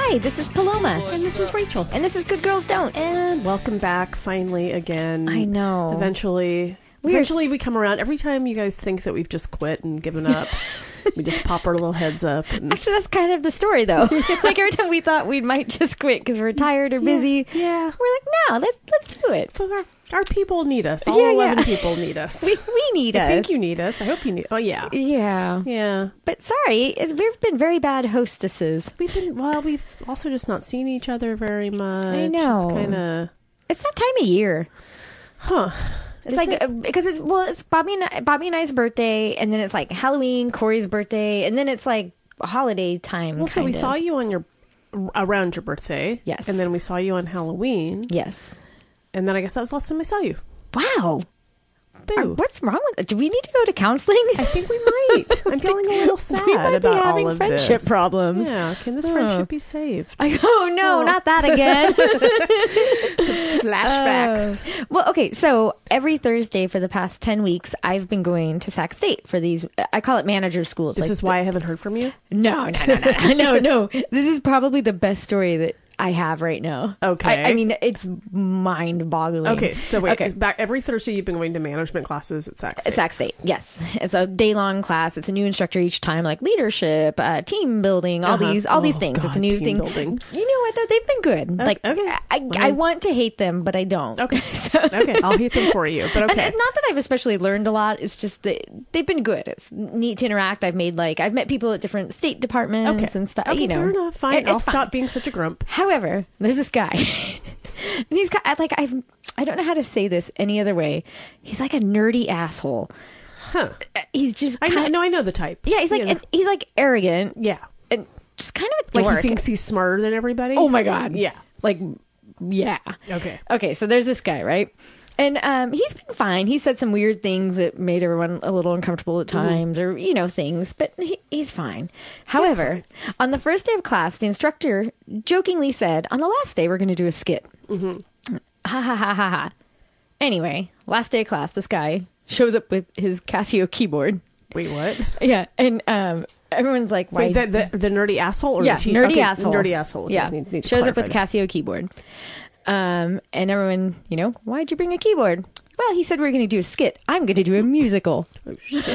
Hi, this is Paloma. And this is Rachel. And this is Good Girls Don't. And welcome back finally again. I know. Eventually we come around. Every time you guys think that we've just quit and given up, we just pop our little heads up. And... Actually, that's kind of the story, though. Like every time we thought we might just quit because we're tired or busy, yeah. we're like, no, let's do it. But our people need us. All 11 people need us. We need us. I think you need us. I hope you need. Oh yeah. Yeah. But sorry, we've been very bad hostesses. We've also just not seen each other very much. I know. It's kind of. It's that time of year. Huh. It's because it's Bobby and I's birthday, and then it's like Halloween, Corey's birthday, and then it's like holiday time. Well, so we saw you around your birthday. Yes. And then we saw you on Halloween. Yes. And then I guess that was the last time I saw you. Wow. Boo. What's wrong with it? Do we need to go to counseling? I think we might. I'm feeling a little sad we might about be having all of friendship this. problems. Yeah. Can this friendship be saved? Oh, no, not that again. Flashback. Well, okay. So every Thursday for the past 10 weeks, I've been going to Sac State for these, I call it manager schools. This is why I haven't heard from you? No. This is probably the best story that I have right now. Okay. I mean, it's mind-boggling. Okay, so wait. Back every Thursday you've been going to management classes at Sac State. At Sac State, yes. It's a day-long class. It's a new instructor each time, like leadership, team building, all these things. God, it's a new thing. Building. You know what, though? They've been good. Like, okay. I want to hate them, but I don't. Okay. Okay, I'll hate them for you, but okay. And not that I've especially learned a lot. It's just that they've been good. It's neat to interact. I've met people at different state departments and stuff. Okay, you know, fair enough. Fine. I'll stop being such a grump. However, there's this guy, and he's got I don't know how to say this any other way. He's like a nerdy asshole. Huh. He's just I know the type. Yeah, he's like arrogant. Yeah. And just kind of a dork. Like he thinks he's smarter than everybody? Oh my God. Yeah. Like, yeah. Okay, so there's this guy, right? And he's been fine. He said some weird things that made everyone a little uncomfortable at times, or, things, but he's fine. However, on the first day of class, the instructor jokingly said, on the last day, we're going to do a skit. Mm-hmm. Ha ha ha ha ha. Anyway, last day of class, this guy shows up with his Casio keyboard. Wait, what? Yeah, and everyone's like, why? Wait, the nerdy asshole? Or yeah, the nerdy asshole. Nerdy asshole. Okay, yeah, need to shows up with that. Casio keyboard. And everyone, why'd you bring a keyboard? Well, he said we were going to do a skit. I'm going to do a musical. Oh, shit.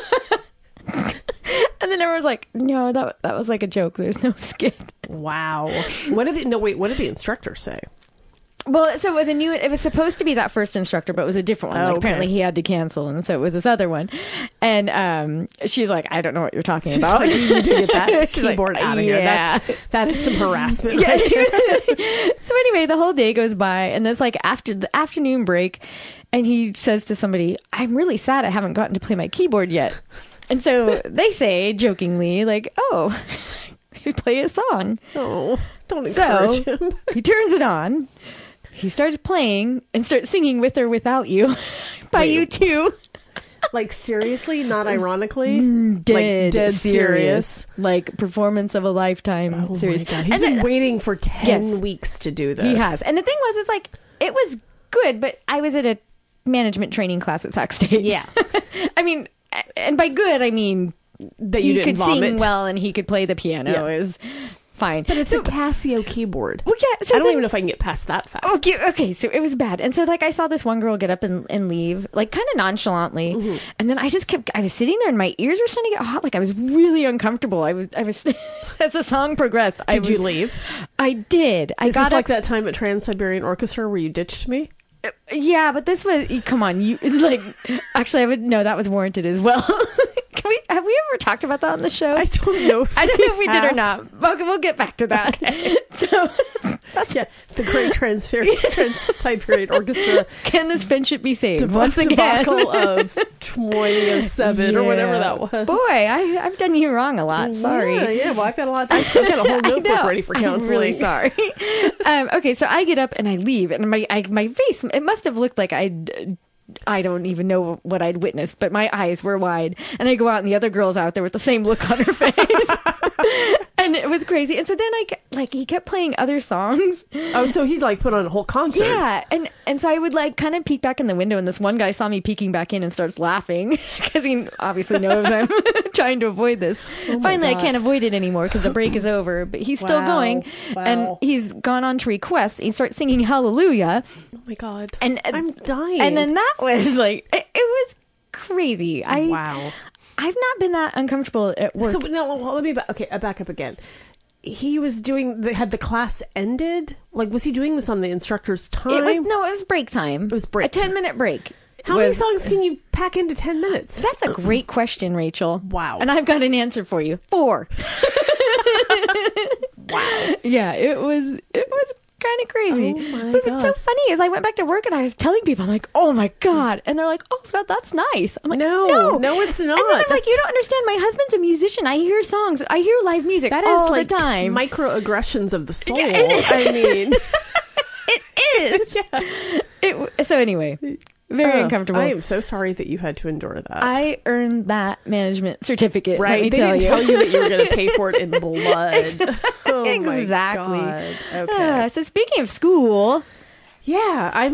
And then everyone's like, no, that was like a joke. There's no skit. Wow. What did the instructor say? Well, so it was supposed to be that first instructor, but it was a different one. Apparently he had to cancel, and so it was this other one. And she's like, I don't know what you're talking about. Like, you need to get that keyboard like, out of here. Yeah. That is some harassment. Yeah. Right. So anyway, the whole day goes by, and there's like after the afternoon break, and he says to somebody, I'm really sad I haven't gotten to play my keyboard yet. And so they say jokingly, like, oh, you play a song. Oh, don't encourage him. He turns it on. He starts playing and starts singing With or Without You by U2. Like, seriously? Not ironically? Dead serious. Like, performance of a lifetime series. My God. He's been waiting for 10 weeks to do this. He has. And the thing was, it's like, it was good, but I was at a management training class at Sac State. Yeah. I mean, and by good, I mean that he you could vomit. Sing well and he could play the piano. Is fine. But it's a Casio keyboard. Well, yeah, so I don't even know if I can get past that fact. Okay, so it was bad. And so, like, I saw this one girl get up and leave, like, kind of nonchalantly. Mm-hmm. And then I was sitting there and my ears were starting to get hot. Like, I was really uncomfortable. I was as the song progressed. Did you leave? I did. Is this like that time at Trans-Siberian Orchestra where you ditched me? Yeah, but this was, come on, actually, that was warranted as well. Have we ever talked about that on the show? I don't know. I don't know if we did or not. Okay, we'll get back to that. Okay. So that's the Great Trans-Siberian Orchestra. Can this friendship be saved once again? Debacle of 2007 or whatever that was. Boy, I've done you wrong a lot. Sorry. Yeah. Well, I've got a lot. I've got a whole notebook ready for counseling. I'm really sorry. Okay, so I get up and I leave, and my face, it must have looked like I don't even know what I'd witnessed, but my eyes were wide. And I go out and the other girl's out there with the same look on her face. And it was crazy. And so then he kept playing other songs. Oh, so he'd like put on a whole concert. Yeah. And so I would like kind of peek back in the window, and this one guy saw me peeking back in and starts laughing because he obviously knows I'm trying to avoid this. Finally, I can't avoid it anymore because the break is over, but he's still going. Wow. And he's gone on to request. He starts singing Hallelujah. Oh my God. And I'm dying. And then that was like, it was crazy. Wow. I've not been that uncomfortable at work. So no, let me back up again. He was had the class ended? Like, was he doing this on the instructor's time? It was break time. It was break a 10-minute break. How many songs can you pack into 10 minutes? That's a great question, Rachel. Wow. And I've got an answer for you. 4. Wow. Yeah, it was kind of crazy. Oh my but God. what's so funny is I went back to work and I was telling people, I'm like, oh my God. And they're like, oh, that's nice. I'm like, no, it's not. And then I'm like, you don't understand. My husband's a musician. I hear songs. I hear live music all the time. Microaggressions of the soul. I mean, it is. So anyway, very uncomfortable. I am so sorry that you had to endure that. I earned that management certificate. Right. Let me they tell didn't tell you that you were going to pay for it in blood. Oh exactly. My God. Okay. So speaking of school, yeah,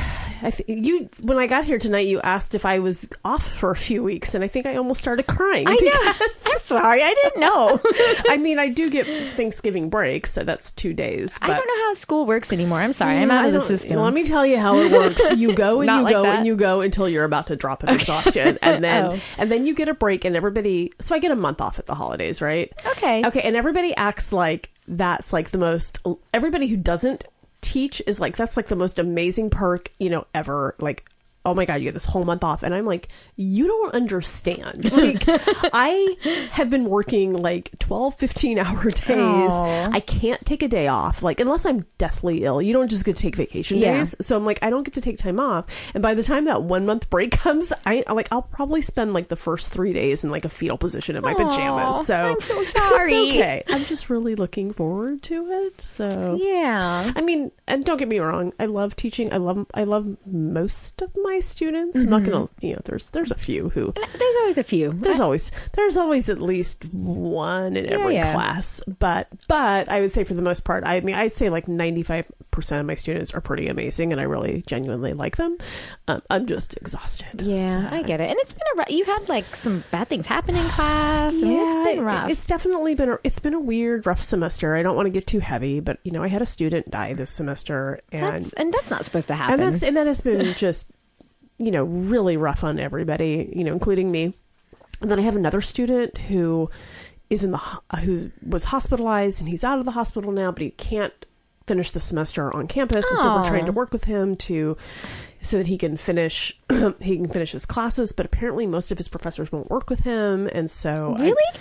when I got here tonight, you asked if I was off for a few weeks, and I think I almost started crying. I know. I'm sorry, I didn't know. I mean, I do get Thanksgiving break, so that's 2 days. But I don't know how school works anymore. I'm sorry, I'm out of the system. Let me tell you how it works. You go and you go and you go until you're about to drop of exhaustion, and then you get a break, and everybody. So I get a month off at the holidays, right? Okay, and everybody acts like that's like the most. Everybody who doesn't teach is like, that's like the most amazing perk, ever. Like, oh my God, you get this whole month off. And I'm like, you don't understand. Like, I have been working like 12, 15-hour days. Aww. I can't take a day off, like, unless I'm deathly ill. You don't just get to take vacation days. So I'm like, I don't get to take time off. And by the time that 1 month break comes, I'll probably spend like the first 3 days in like a fetal position in my pajamas. So I'm so sorry. It's okay. I'm just really looking forward to it. So yeah. I mean, and don't get me wrong, I love teaching. I love most of my students. I'm not gonna, there's a few who there's always a few. There's always at least one in every class. But I would say for the most part, I'd say like 95% of my students are pretty amazing, and I really genuinely like them. I'm just exhausted. Yeah, so. I get it. And it's been you had like some bad things happen in class. Yeah, it's been rough. It's definitely been a weird, rough semester. I don't want to get too heavy, but I had a student die this semester, and that's not supposed to happen. And that has been just really rough on everybody, including me. And then I have another student who is who was hospitalized, and he's out of the hospital now, but he can't finish the semester on campus. And so we're trying to work with him so that he can finish his classes, but apparently most of his professors won't work with him. And so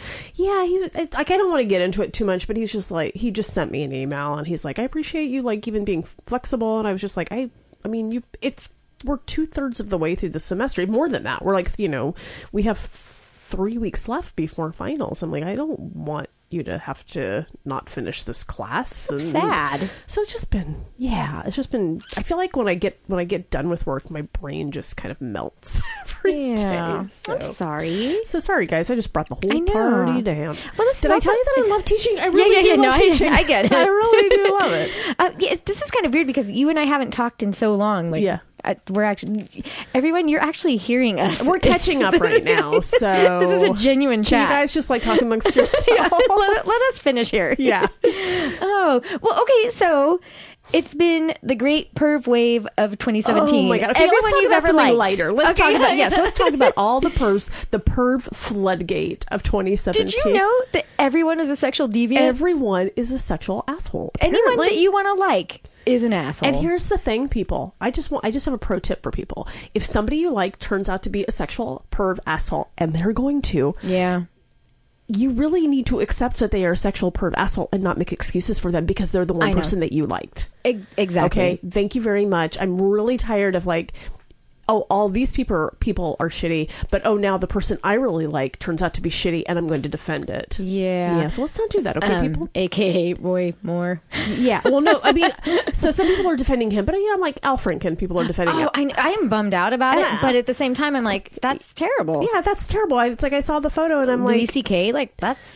I don't want to get into it too much, but he's just like, he just sent me an email and he's like, I appreciate you like even being flexible. And I was just like, we're 2/3 of the way through the semester, more than that. We're like, we have 3 weeks left before finals. I'm like, I don't want you to have to not finish this class. And sad. So it's just been, I feel like when I get done with work, my brain just kind of melts every day. So. I'm sorry. So sorry, guys. I just brought the whole party down. Well, Did I tell you that I love teaching? I really do love teaching. I get it. I really do love it. This is kind of weird because you and I haven't talked in so long. Like, we're actually, everyone, you're actually hearing us. We're catching up right now, so this is a genuine chat. Can you guys just like talk amongst yourselves? Let us finish here. Yeah. Oh, well, okay, so it's been the great perv wave of 2017. Oh my God. Okay, everyone let's talk you've about ever something liked. lighter. Let's talk about all the pervs, the perv floodgate of 2017. Did you know that everyone is a sexual deviant? Everyone is a sexual asshole. Anyone that you want to like is an asshole. And here's the thing, people. I just have a pro tip for people. If somebody you like turns out to be a sexual perv asshole, and they're going to, you really need to accept that they are a sexual perv asshole and not make excuses for them because they're the one person that you liked. Exactly. Okay. Thank you very much. I'm really tired of like, oh, all these people are shitty, but now the person I really like turns out to be shitty, and I'm going to defend it. Yeah. So let's not do that, okay, people? AKA Roy Moore. Yeah. Well, no, I mean, so some people are defending him, but I'm like, Al Franken, people are defending him. I am bummed out about it, but at the same time, I'm like, that's terrible. Yeah, that's terrible. It's like I saw the photo, and I'm like, Louis C.K., like, that's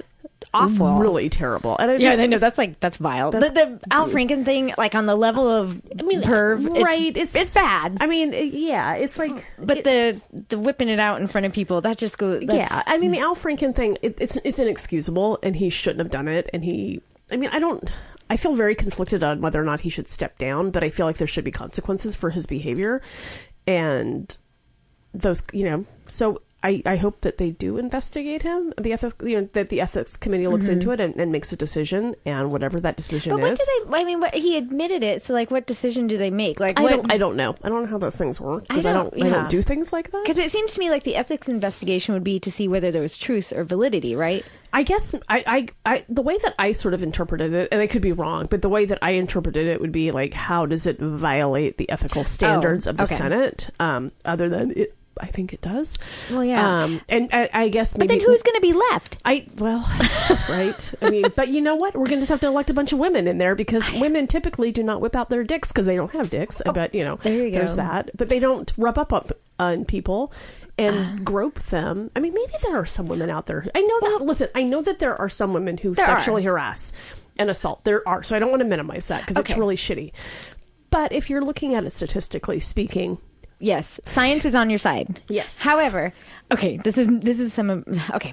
awful, really terrible. And I know that's vile. The Al Franken thing, like on the level of perv, right? It's bad. I mean, yeah, it's like, but the whipping it out in front of people, that just goes. Yeah, I mean, the Al Franken thing, it's inexcusable, and he shouldn't have done it. And I feel very conflicted on whether or not he should step down, but I feel like there should be consequences for his behavior, and those, so. I hope that they do investigate him. The ethics, that the ethics committee looks into it and makes a decision, and whatever that decision is. But what do they? I mean, he admitted it. So, like, what decision do they make? Like, I don't know. I don't know how those things work because I don't do things like that. Because it seems to me like the ethics investigation would be to see whether there was truth or validity, right? I guess I the way that I sort of interpreted it, and I could be wrong, but the way that I interpreted it would be like, how does it violate the ethical standards of the Senate? Other than it. I think it does. Well, yeah. And I guess maybe... But then who's going to be left? Right. I mean, but you know what? We're going to just have to elect a bunch of women in there because women typically do not whip out their dicks because they don't have dicks. But, there you go. There's that. But they don't rub up on people and grope them. I mean, maybe there are some women out there. I know that there are some women who sexually harass and assault. There are. So I don't want to minimize that because it's really shitty. But if you're looking at it statistically speaking... Yes, science is on your side. Yes. However, okay, this is some of... Okay,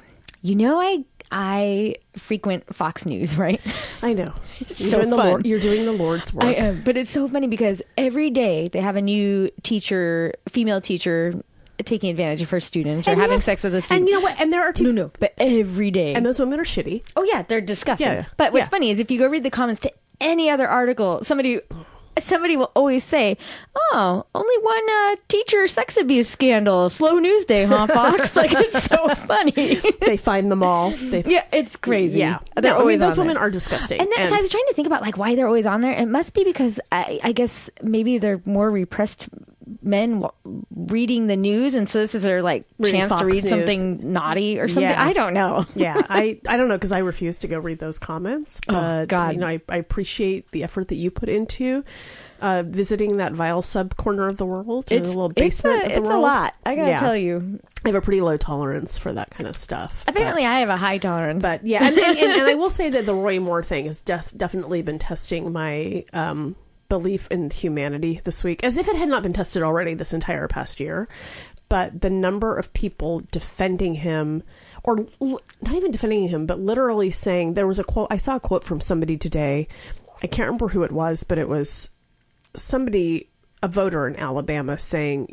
I frequent Fox News, right? I know. You're doing the Lord's work. I am, but it's so funny because every day they have a new female teacher taking advantage of her students or having sex with a student. And you know what? And there are No, but every day. And those women are shitty. Oh yeah, they're disgusting. Yeah. But what's funny is if you go read the comments to any other article, somebody will always say, "Oh, only one teacher sex abuse scandal. Slow news day, huh, Fox?" Like, it's so funny. They find them all. Yeah, it's crazy. Yeah, they're always those on women there. are disgusting. And so I was trying to think about like why they're always on there. It must be because I guess maybe they're more repressed men reading the news, and so this is their like chance Fox to read News. something naughty or something. Yeah. I don't know. Yeah, I don't know because I refuse to go read those comments. But God. I appreciate the effort that you put into visiting that vile sub corner of the world, a little basement of the world. It's a lot. I gotta tell you, I have a pretty low tolerance for that kind of stuff. Apparently, I have a high tolerance. But yeah, and I will say that the Roy Moore thing has definitely been testing my belief in humanity this week, as if it had not been tested already this entire past year. But the number of people defending him, or not even defending him, but literally saying, there was a quote, I saw a quote from somebody today, I can't remember who it was, but it was somebody, a voter in Alabama, saying,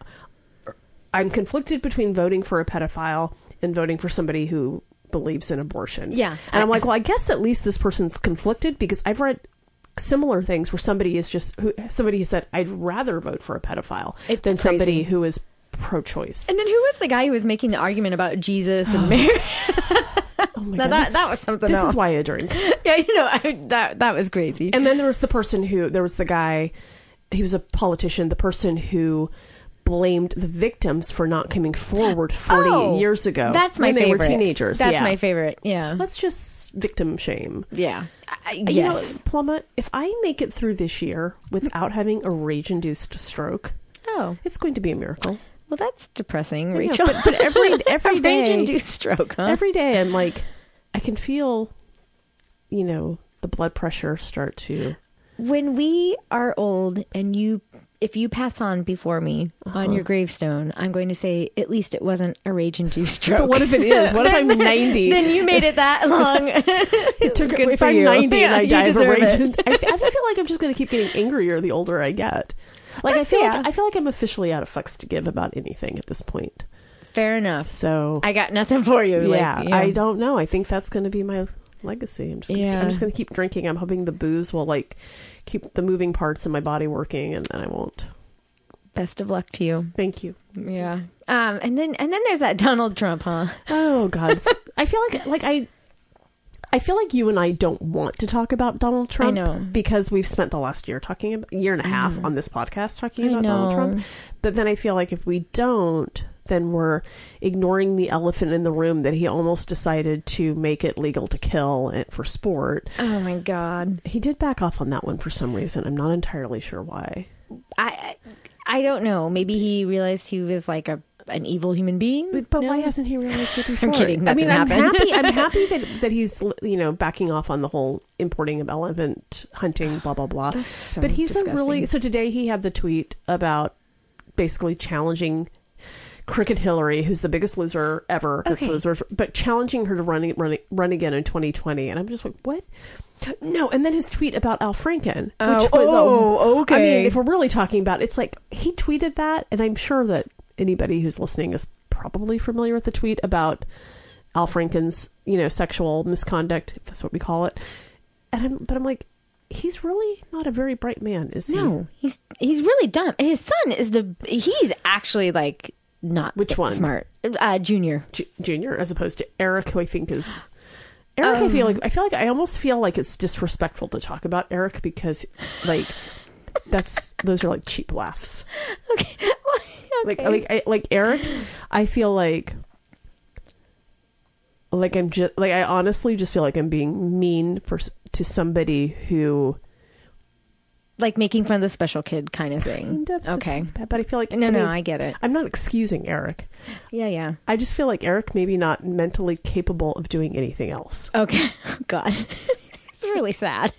I'm conflicted between voting for a pedophile and voting for somebody who believes in abortion. Yeah. And I'm like, well, I guess at least this person's conflicted, because I've read similar things where somebody has said, I'd rather vote for a pedophile than somebody who is pro-choice. And then who was the guy who was making the argument about Jesus and Mary? Oh my God. That was something else. This is why I drink. Yeah, that was crazy. And then there was the guy, he was a politician, the person who blamed the victims for not coming forward 40 years ago. That's my when favorite. They were teenagers. That's my favorite. Yeah. Let's just victim shame. Yeah. Yes. Plumma, if I make it through this year without having a rage-induced stroke, it's going to be a miracle. Well, that's depressing, Rachel. But every day, rage-induced stroke, huh? Every day I'm like, I can feel, the blood pressure start to... When we are old and if you pass on before me on your gravestone, I'm going to say, at least it wasn't a rage-induced stroke. But what if it is? What if I'm 90? Then you made it that long. If I'm 90 and I die of a rage, I feel like I'm just going to keep getting angrier the older I get. Like I feel like I'm officially out of fucks to give about anything at this point. Fair enough. So I got nothing for you. Yeah, I don't know. I think that's going to be my legacy. I'm just going to keep drinking. I'm hoping the booze will keep the moving parts in my body working, and then I won't. Best of luck to you. Thank you. Yeah. And then there's that Donald Trump, huh? Oh God. I feel I feel like you and I don't want to talk about Donald Trump. I know. Because we've spent the last year and a half on this podcast talking about Donald Trump. But then I feel like if we don't, then we're ignoring the elephant in the room that he almost decided to make it legal to kill for sport. Oh my God. He did back off on that one for some reason. I'm not entirely sure why. I don't know. Maybe he realized he was like a an evil human being. But why hasn't he realized it before? I'm kidding. That didn't happen. I'm happy that he's, backing off on the whole importing of elephant hunting, blah, blah, blah. So but he's disgusting. so today he had the tweet about basically challenging Cricket Hillary, who's the biggest loser ever. But challenging her to run again in 2020. And I'm just like, what? No, and then his tweet about Al Franken, which was okay. I mean, if we're really talking about, it's like he tweeted that, and I'm sure that anybody who's listening is probably familiar with the tweet about Al Franken's, sexual misconduct, if that's what we call it. But I'm like, he's really not a very bright man, is he? No, he's really dumb. And his son he's actually like not which one smart. Junior, as opposed to Eric, who I think is. Eric, I feel like I almost feel like it's disrespectful to talk about Eric because, like, those are like cheap laughs. Okay. Okay. Like Eric, I feel like I'm just like I honestly just feel like I'm being mean to somebody who. Like making fun of the special kid kind of thing. Kind of, okay. Bad, but I feel like... I get it. I'm not excusing Eric. Yeah. I just feel like Eric maybe not mentally capable of doing anything else. Okay. God. It's really sad.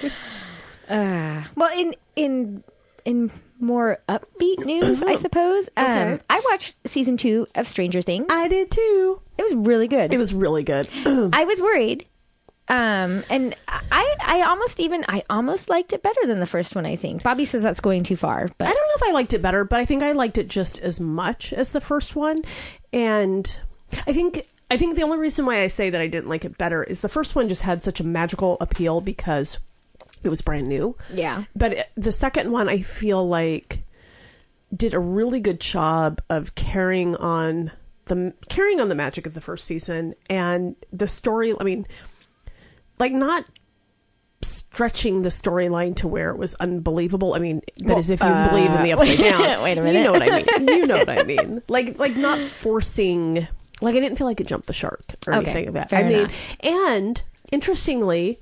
Well, in more upbeat news, I suppose. Okay. I watched season 2 of Stranger Things. I did too. It was really good. It was really good. I was worried. And I almost liked it better than the first one, I think. Bobby says that's going too far, but I don't know if I liked it better, but I think I liked it just as much as the first one. And I think the only reason why I say that I didn't like it better is the first one just had such a magical appeal because it was brand new. Yeah. But the second one, I feel like did a really good job of carrying on the magic of the first season and the story. I mean, like not stretching the storyline to where it was unbelievable. I mean, that is if you believe in the upside down. Wait a minute. You know what I mean. You know what I mean. Like not forcing. Like I didn't feel like it jumped the shark or anything like that. Fair enough. And interestingly,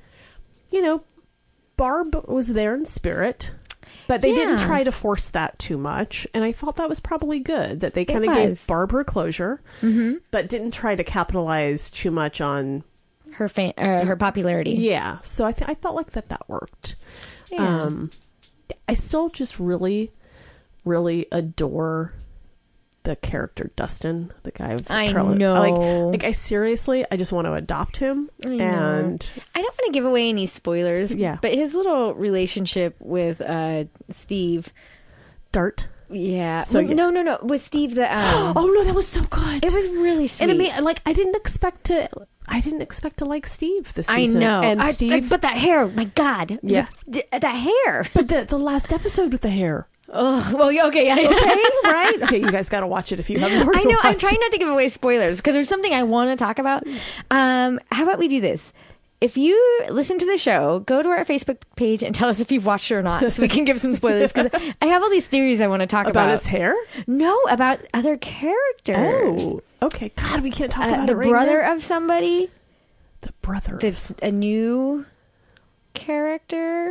Barb was there in spirit. But they didn't try to force that too much. And I felt that was probably good, that they kind of gave Barb her closure, but didn't try to capitalize too much on her popularity. Yeah. So I felt like that worked. Yeah. I still just really, really adore the character Dustin, the guy of I know. Like I seriously, I just want to adopt him. And I don't want to give away any spoilers. Yeah. But his little relationship with Steve. Dart. Yeah. So no. With Steve the oh no, that was so good. It was really sweet. And I didn't expect to like Steve this season. I know. And Steve, but that hair, my God. Yeah. That hair. But the last episode with the hair. Oh, well, okay. Okay, right? Okay, you guys got to watch it if you haven't already. I know. I'm watched trying not to give away spoilers because there's something I want to talk about. How about we do this? If you listen to the show, go to our Facebook page and tell us if you've watched it or not, so we can give some spoilers. Because I have all these theories I want to talk about. His hair? No, about other characters. Oh, okay. God, we can't talk about the it right brother now. of somebody. The brother. That's a new character.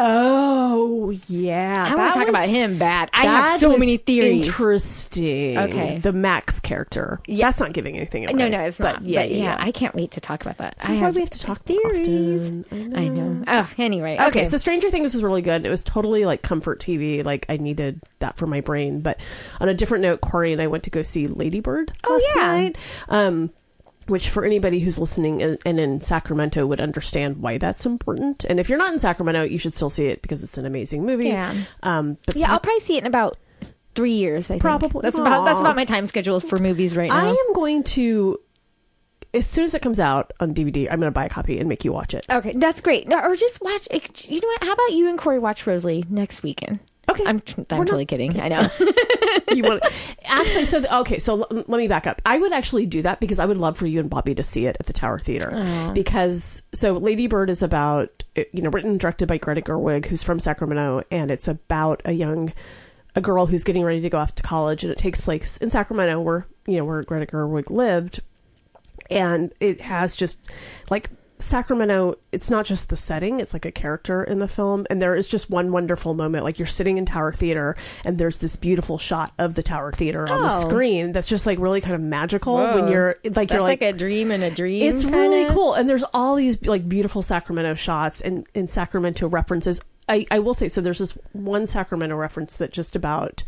Oh, yeah. I want to talk about him bad. I have so many theories. Interesting. Okay. The Max character. Yeah. That's not giving anything away. No, it's not. Yeah, I can't wait to talk about that. That's why we have to talk theories. Often. I know. Oh, anyway. Okay, so Stranger Things was really good. It was totally like comfort TV. Like I needed that for my brain. But on a different note, Corey and I went to go see Lady Bird last night. Which for anybody who's listening and in Sacramento would understand why that's important. And if you're not in Sacramento, you should still see it because it's an amazing movie. Yeah. But I'll probably see it in about 3 years, I think. Probably. That's about my time schedule for movies right now. I am going to, as soon as it comes out on DVD, I'm going to buy a copy and make you watch it. Okay, that's great. No, or just watch, you know what, how about you and Corey watch Rosalie next weekend? Okay. I'm totally kidding. I know. You want actually? So let me back up. I would actually do that because I would love for you and Bobby to see it at the Tower Theater. Aww. Because Lady Bird is about written and directed by Greta Gerwig, who's from Sacramento, and it's about a girl who's getting ready to go off to college, and it takes place in Sacramento, where Greta Gerwig lived, and it has just like Sacramento, it's not just the setting, it's like a character in the film. And there is just one wonderful moment. Like, you're sitting in Tower Theater and there's this beautiful shot of the Tower Theater on the screen that's just like really kind of magical. Whoa. When you're like, That's you're like a dream in a dream. it's kinda. really cool. And there's all these like beautiful Sacramento shots and Sacramento references. I will say, so there's this one Sacramento reference that just about,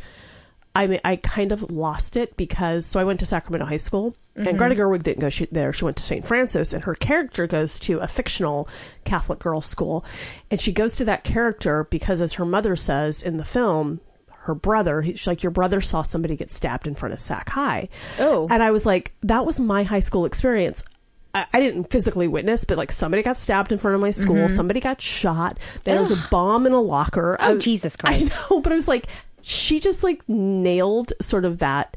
I kind of lost it because, so I went to Sacramento High School, and Greta Gerwig didn't go there. She went to St. Francis, and her character goes to a fictional Catholic girls' school. And she goes to that character because, as her mother says in the film, her brother, she's like, your brother saw somebody get stabbed in front of Sac High. Oh. And I was like, that was my high school experience. I didn't physically witness, but like somebody got stabbed in front of my school. Somebody got shot. There was a bomb in a locker. Oh, Jesus Christ. I know, but I was like, she just like nailed sort of that.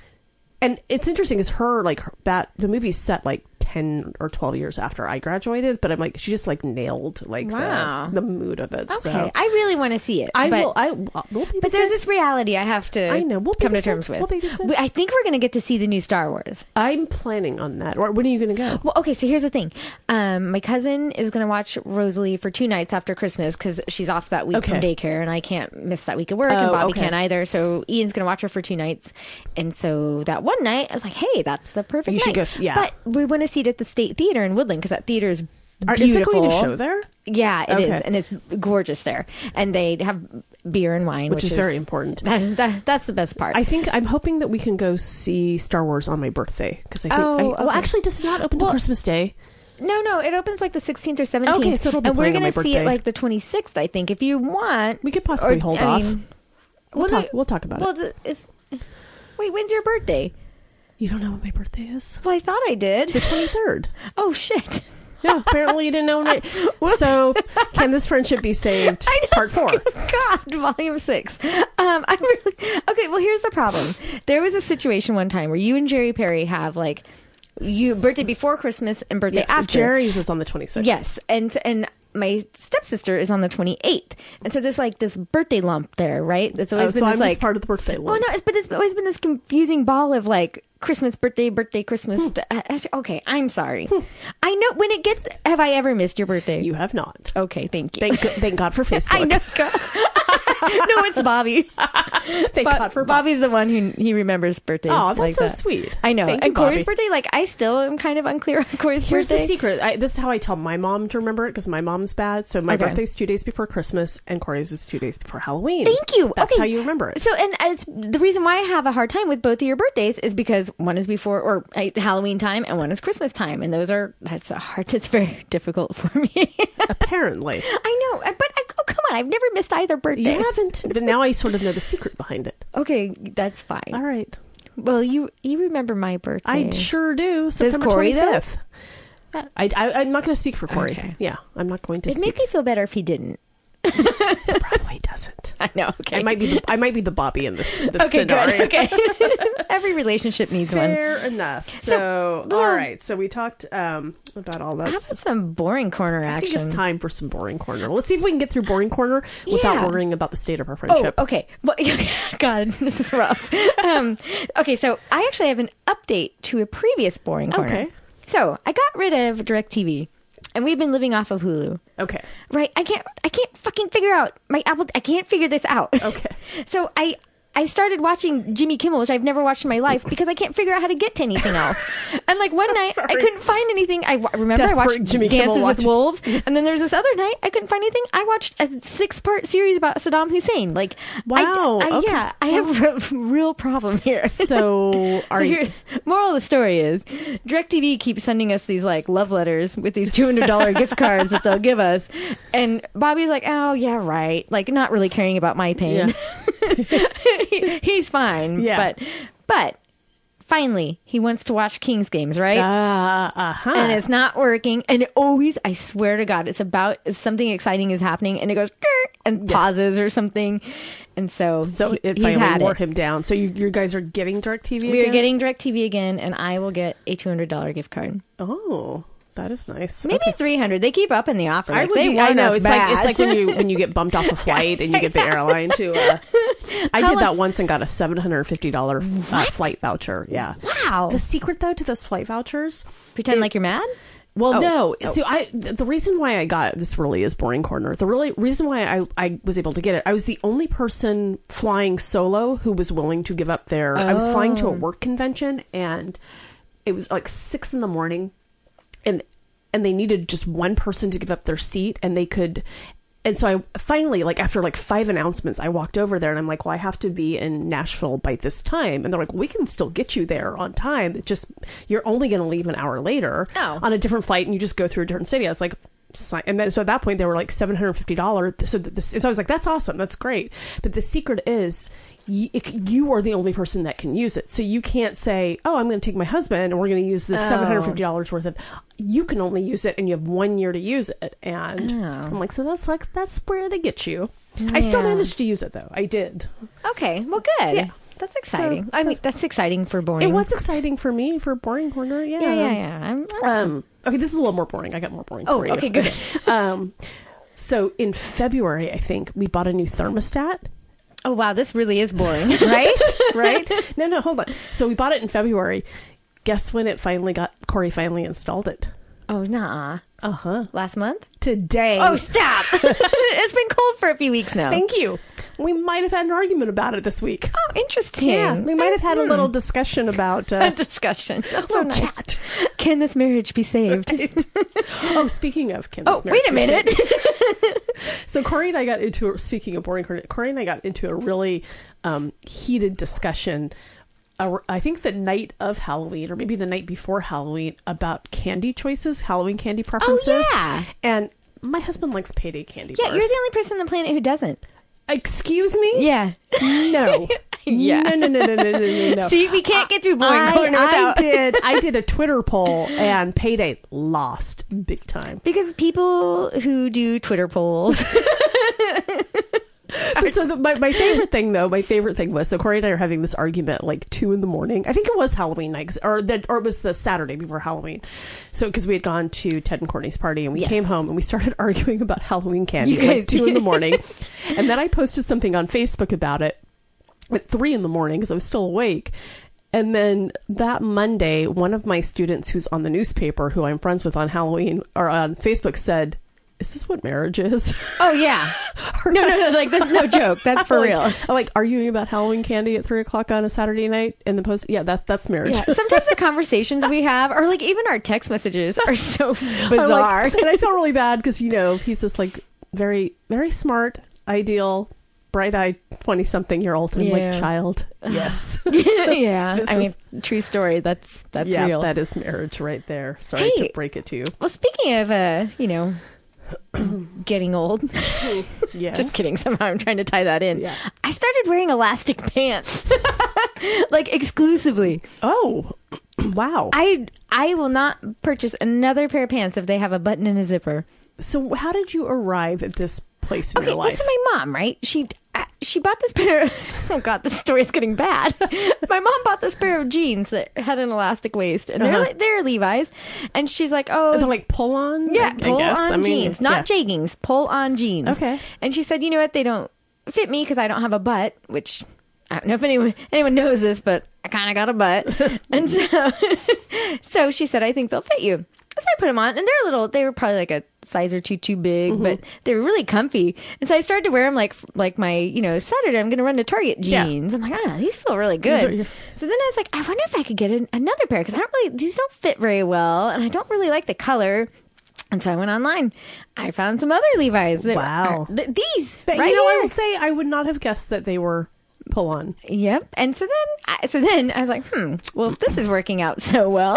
And it's interesting is the movie's set like 10 or 12 years after I graduated, but I'm like, she just like nailed like the mood of it. Okay. So I really want to see it. we'll but there's this reality I have to come to terms with. I think we're going to get to see the new Star Wars. I'm planning on that. Or when are you going to go? Well, okay, so here's the thing. My cousin is going to watch Rosalie for 2 nights after Christmas because she's off that week from daycare, and I can't miss that week of work, and Bobby can't either. So Ian's going to watch her for 2 nights. And so that one night, I was like, hey, that's the perfect night. You should go, yeah. But we want to see it at the State Theater in Woodland because that theater is beautiful. Is it going to show there? Yeah, it is, and it's gorgeous there. And they have beer and wine, which is very important. That's the best part. I'm hoping that we can go see Star Wars on my birthday because I think. Well, actually, does it not open till Christmas Day? No, it opens like the 16th or 17th. Okay, so it'll be and we're going to see birthday. it like the 26th, I think. If you want, we could possibly hold off. We'll talk about it. Wait, when's your birthday? You don't know what my birthday is? Well, I thought I did. The 23rd. Oh, shit. Yeah, apparently you didn't know. So, can this friendship be saved? Part 4. God, volume 6. Okay, well, here's the problem. There was a situation one time where you and Jerry Perry have like birthday before Christmas and birthday after. Jerry's is on the 26th. Yes, and my stepsister is on the 28th, and so there's like this birthday lump there, right? It's always been this like part of the birthday lump. Well, no, but it's always been this confusing ball of like Christmas, birthday, Christmas. Okay, I'm sorry. I know when it gets. Have I ever missed your birthday? You have not. Okay, thank you. Thank God for Facebook. I know. No, it's Bobby. Thank God for Bobby's the one who he remembers birthdays. Oh, that's like so that. Sweet. I know. Thank and you, Corey's Bobby. birthday, like I still am kind of unclear on Corey's birthday. Here's the secret. This is how I tell my mom to remember it because my mom's bad. So my birthday's 2 days before Christmas, and Corey's is 2 days before Halloween. Thank you. That's how you remember it. So, and it's the reason why I have a hard time with both of your birthdays is because one is before Halloween time and one is Christmas time, and it's very difficult for me. Apparently, I know, but come on, I've never missed either birthday. You haven't, but now I sort of know the secret behind it. Okay, that's fine. All right. Well, you remember my birthday. I sure do. Does September Corey 25th. I'm not going to speak for Corey. Okay. Yeah, I'm not going to. It'd make me feel better if he didn't. It probably doesn't. I know. Okay. I might be the Bobby in this okay, scenario. Good. Okay. Every relationship needs one. Fair enough. So all right. So we talked about all that. How about some boring corner action? I think it's time for some boring corner. Let's see if we can get through boring corner without worrying about the state of our friendship. Oh, okay. Well, God, this is rough. Okay, so I actually have an update to a previous boring corner. Okay. So I got rid of DirecTV. And we've been living off of Hulu. Okay. Right? I can't fucking figure out my Apple. I can't figure this out. Okay. So I started watching Jimmy Kimmel, which I've never watched in my life, because I can't figure out how to get to anything else. And like one night, I couldn't find anything. I watched Jimmy Dances with Kimmel Wolves, and then there was this other night I couldn't find anything. I watched a 6-part series about Saddam Hussein. Like, wow, yeah, I have a real problem here. So, moral of the story is, DirecTV keeps sending us these like love letters with these $200 gift cards that they'll give us, and Bobby's like, oh yeah, right, like not really caring about my pain. Yeah. He's fine. Yeah. But finally, he wants to watch Kings games, right? And it's not working. And it always, I swear to God, it's about something exciting is happening, and it goes and pauses or something. And so it he's finally wore him down. So you guys are getting DirecTV again? We are getting DirecTV again, and I will get a $200 gift card. Oh. That is nice. Maybe $300. They keep up in the offer. Like, I know. It's like when you get bumped off a flight and you get the airline to. I did that once and got a $750 flight voucher. Yeah. Wow. The secret though to those flight vouchers, pretend like you're mad. Well, no. So the reason why I got this really is boring corner. The really reason why I was able to get it, I was the only person flying solo who was willing to give up their. I was flying to a work convention, and it was like 6 a.m, and they needed just one person to give up their seat, and they could. And so I finally, like after like 5 announcements, I walked over there and I'm like, well, I have to be in Nashville by this time. And they're like, we can still get you there on time. It just, you're only going to leave an hour later on a different flight, and you just go through a different city. I was like, and then so at that point they were like $750. So I was like, that's awesome. That's great. But the secret is you are the only person that can use it. So you can't say, oh, I'm going to take my husband and we're going to use this $750 worth of, you can only use it and you have 1 year to use it. And I'm like, so that's where they get you. Yeah. I still managed to use it though. I did. Okay. Well, good. Yeah. That's exciting. So, I mean, that's exciting for Boring. It was exciting for me for Boring Corner. Yeah. Yeah. Okay, this is a little more boring. I got more boring for you. Okay, good. So in February, I think, we bought a new thermostat. Oh, wow. This really is boring. Right? Right? No, hold on. So we bought it in February. Guess when Corey finally installed it? Oh, nah. Uh-huh. Last month? Today. Oh, stop. It's been cold for a few weeks now. Thank you. We might have had an argument about it this week. Oh, interesting. Yeah, we might have had a little discussion about... a discussion. A little nice chat. Can this marriage be saved? Right. Oh, speaking of can this marriage wait a minute. So Corey and I got into, speaking of boring, Corey and I got into a really heated discussion, I think the night of Halloween, or maybe the night before Halloween, about candy choices, Halloween candy preferences. Oh, yeah. And my husband likes payday candy bars. Yeah, you're the only person on the planet who doesn't. Excuse me? Yeah. No. Yeah. No. See, we can't get through Boring Corner without... I did a Twitter poll, and Payday lost big time. Because people who do Twitter polls... But so my favorite thing was, so Corey and I are having this argument like 2 a.m. I think it was Halloween night, or it was the Saturday before Halloween. So because we had gone to Ted and Courtney's party, and we came home and we started arguing about Halloween candy at like 2 a.m. And then I posted something on Facebook about it at 3 a.m. because I was still awake. And then that Monday, one of my students who's on the newspaper, who I'm friends with on Halloween or on Facebook, said, is this what marriage is? Oh, yeah. No, like, that's no joke. That's for real. I'm like, arguing about Halloween candy at 3 o'clock on a Saturday night in the post. Yeah, that's marriage. Yeah. Sometimes the conversations we have, or like even our text messages, are so bizarre. And I felt really bad because, he's this like very, very smart, ideal, bright-eyed 20-something-year-old. And I'm like, child, yes. Yeah. I mean, true story. That's real. That is marriage right there. Sorry to break it to you. Well, speaking of, getting old. Yes. Just kidding. Somehow I'm trying to tie that in. Yeah. I started wearing elastic pants. Like exclusively. Oh, wow. I will not purchase another pair of pants if they have a button and a zipper. So how did you arrive at this place in your life? This is my mom, right? She bought this pair oh god, this story's getting bad. My mom bought this pair of jeans that had an elastic waist, and they're Levi's, and she's like, oh, they're like pull-on? Yeah, pull-on jeans, not jeggings, pull-on jeans. Okay. And she said, you know what, they don't fit me because I don't have a butt, which I don't know if anyone knows this, but I kind of got a butt. And so she said, I think they'll fit you. So I put them on, and they were probably like a size or two too big, but they were really comfy. And so I started to wear them like my, Saturday I'm going to run to Target jeans. Yeah. I'm like, these feel really good. So then I was like, I wonder if I could get another pair, because these don't fit very well, and I don't really like the color. And so I went online. I found some other Levi's. Wow. These, but, right here. I will say, I would not have guessed that they were pull on. Yep. And so then I was like, well, if this is working out so well,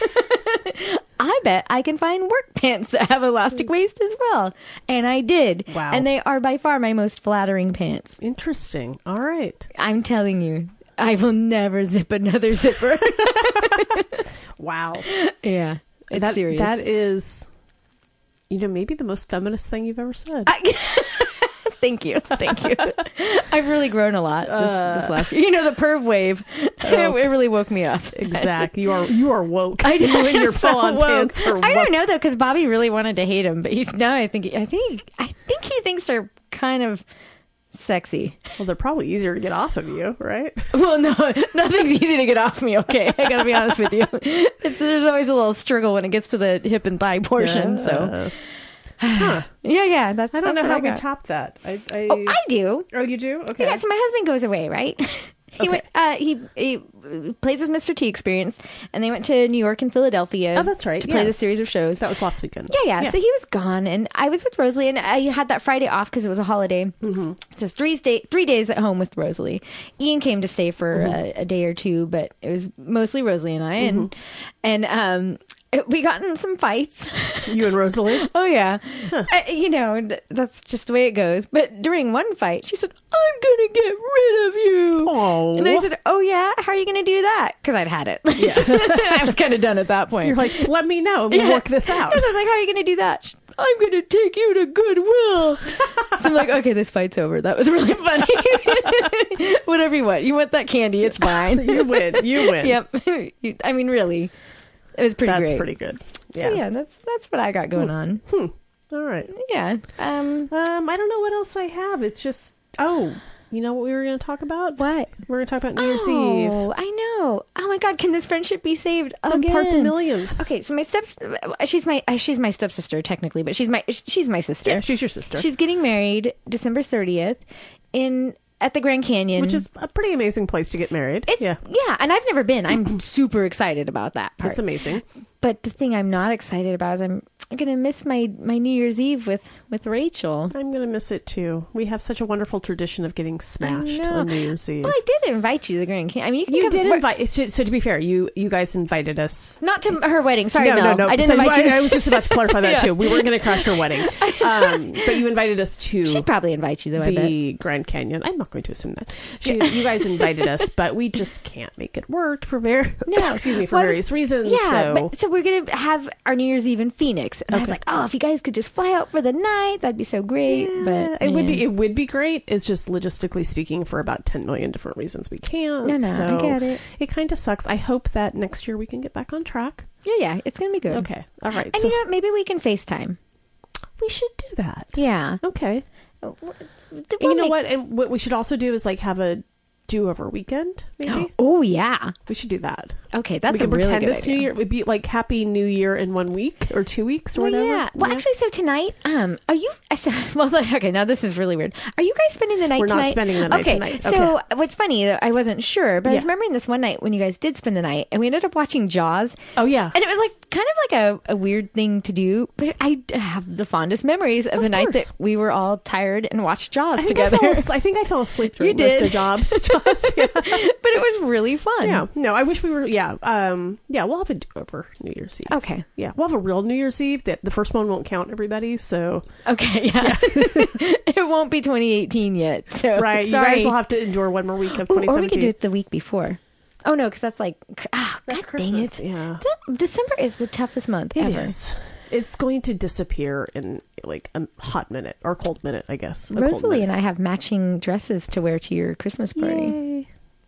I bet I can find work pants that have elastic waist as well. And I did. Wow. And they are by far my most flattering pants. Interesting. All right. I'm telling you, I will never zip another zipper. Wow. Yeah. It's serious. That is, maybe the most feminist thing you've ever said. Thank you. I've really grown a lot this last year. The perv wave, it really woke me up. Exactly. You are woke. I know. In your full-on pants are woke. I don't know though, because Bobby really wanted to hate him, but I think he thinks they're kind of Sexy. Well, they're probably easier to get off of you, right? Well, no, nothing's easy to get off me. Okay, I gotta be honest with you. There's always a little struggle when it gets to the hip and thigh portion. So, yeah. That's. I don't know what how I we got. top that. I do. Oh, you do? Okay. Yeah. So my husband goes away, right? He went. He plays with Mr. T Experience, and they went to New York and Philadelphia. Oh, that's right. To play the series of shows. That was last weekend. Yeah. So he was gone, and I was with Rosalie, and I had that Friday off because it was a holiday. Mm-hmm. So it's 3 days at home with Rosalie. Ian came to stay for a day or two, but it was mostly Rosalie and I, and we got in some fights. You and Rosalie? Oh, yeah. Huh. That's just the way it goes. But during one fight, she said, I'm going to get rid of you. Oh. And I said, oh, yeah? How are you going to do that? Because I'd had it. Yeah. I was kind of done at that point. You're like, let me know. We'll work this out. I was like, how are you going to do that? I'm going to take you to Goodwill. So I'm like, okay, this fight's over. That was really funny. Whatever you want. You want that candy. It's fine. You win. Yep. I mean, really. It was pretty great. That's pretty good. Yeah. So, yeah, that's what I got going on. All right. Yeah. I don't know what else I have. It's just, you know what we were going to talk about? What? We're going to talk about New Year's Eve. Oh, I know. Oh my God, can this friendship be saved again? Part the millionth. Okay, so she's my stepsister technically, but she's my sister. Yeah, she's your sister. She's getting married December 30th at the Grand Canyon, which is a pretty amazing place to get married. Yeah, and I've never been. I'm super excited about that part. It's amazing. But the thing I'm not excited about is I'm going to miss my New Year's Eve with Rachel. I'm going to miss it too. We have such a wonderful tradition of getting smashed on New Year's Eve. Well, I did invite you to the Grand Canyon. I mean, you did invite. So to be fair, you guys invited us. Not to her wedding. Sorry, no. I didn't invite you. I was just about to clarify that too. We weren't going to crash her wedding, but you invited us to. She'd probably invite you though. The Grand Canyon. I'm not going to assume that. You guys invited us, but we just can't make it work for various reasons. Yeah, so we're going to have our New Year's Eve in Phoenix, and I was like, oh, if you guys could just fly out for the night, that'd be so great. Yeah, but it would be great. It's just logistically speaking, for about 10 million different reasons we can't. No, so I get it. It kind of sucks. I hope that next year we can get back on track. Yeah, it's gonna be good. Okay, all right. And you know what? Maybe we can FaceTime. We should do that. Yeah. Okay. You know what? And what we should also do is like have a do-over weekend, maybe. Oh yeah, we should do that. Okay, that's we can a really pretend good it's idea. New Year. It'd be like Happy New Year in 1 week or 2 weeks or whatever. Yeah. Well, actually, so tonight, are you? Okay, now this is really weird. Are you guys spending the night tonight? We're not spending the night tonight. Okay. So what's funny, I wasn't sure, but I was remembering this one night when you guys did spend the night, and we ended up watching Jaws. Oh yeah, and it was like kind of like a weird thing to do, but I have the fondest memories of the night that we were all tired and watched Jaws together. I think I fell asleep during the Jaws. Yeah. But it was really fun. Yeah. No, I wish we were. Yeah. We'll have a do-over New Year's Eve. Okay. Yeah. We'll have a real New Year's Eve. That the first one won't count everybody. So. Okay. Yeah. It won't be 2018 yet. So. Right. Sorry. You guys will have to endure 1 more week of 2017. Or we could do it the week before. Oh no, because that's like, that's God Christmas. Dang it. Yeah. December is the toughest month It ever. is. It's going to disappear in like a hot minute or cold minute, I guess. Rosalie and I have matching dresses to wear to your Christmas party. Yay.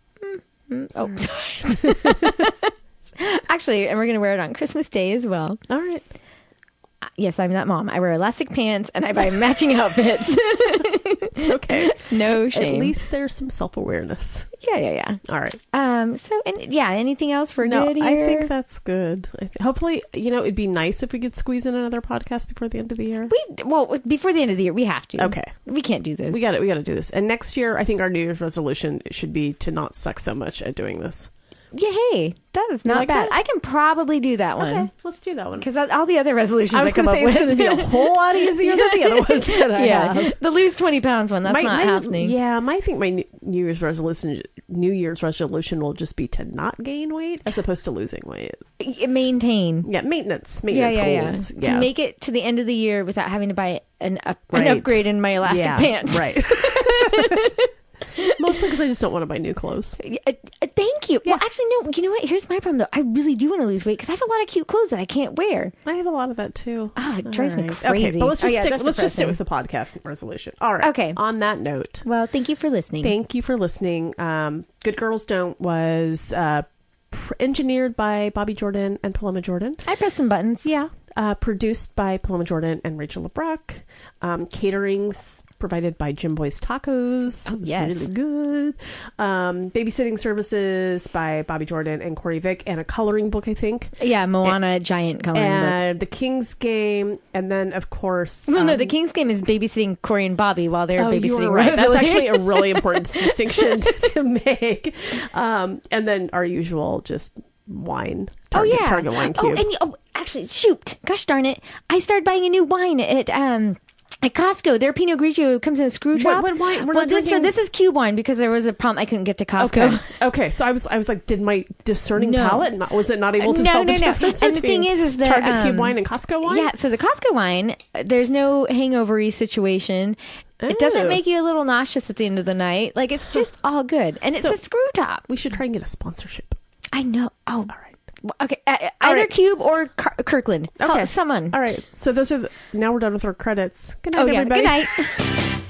Oh, sorry. Actually, and we're going to wear it on Christmas Day as well. All right. Yes, I'm that mom. I wear elastic pants and I buy matching outfits. It's okay. No shame. At least there's some self-awareness. Yeah. All right. Anything else? We're good here? I think that's good. Hopefully, it'd be nice if we could squeeze in another podcast before the end of the year. Before the end of the year, we have to. Okay. We can't do this. We got to do this. And next year, I think our New Year's resolution should be to not suck so much at doing this. Yeah, hey, that is not bad. I can probably do that one. Okay, let's do that one. Because all the other resolutions I come up with it's going to be a whole lot easier than the other ones that I have. The lose 20 pounds one, that's not happening. Yeah, I think my New Year's resolution will just be to not gain weight as opposed to losing weight. Maintain. Yeah, maintenance goals. Yeah. To make it to the end of the year without having to buy an upgrade in my elastic pants. Right. Mostly because I just don't want to buy new clothes. Thank you. Yeah. Well, actually, no. You know what? Here's my problem, though. I really do want to lose weight because I have a lot of cute clothes that I can't wear. I have a lot of that, too. Oh, it drives me crazy. Okay, but let's just stick with the podcast resolution. All right. Okay. On that note. Well, thank you for listening. Good Girls Don't was engineered by Bobby Jordan and Paloma Jordan. I pressed some buttons. Yeah. Produced by Paloma Jordan and Rachel LeBruck. Caterings provided by Jim Boy's Tacos. Oh, yes. Really good. Babysitting services by Bobby Jordan and Corey Vick, and a coloring book, I think. Yeah, Moana giant coloring book. And The King's Game, and then, of course... Well, no, The King's Game is babysitting Corey and Bobby while they're babysitting right. Rosalie. That's actually a really important distinction to make. And then our usual just wine. Target wine cube. Actually, shoot. Gosh darn it. I started buying a new wine at Costco. Their Pinot Grigio comes in a screw top. What wine? So this is cube wine because there was a problem. I couldn't get to Costco. Okay. So I was like, did my discerning palate was it not able to tell the difference? And the thing is that Target cube wine and Costco wine? Yeah. So the Costco wine, there's no hangover-y situation. It doesn't make you a little nauseous at the end of the night. Like, it's just all good. And it's a screw top. We should try and get a sponsorship. I know. Oh, all right. Okay, either Cube or Kirkland. Okay. Someone. All right. So now we're done with our credits. Good night, everybody. Good night.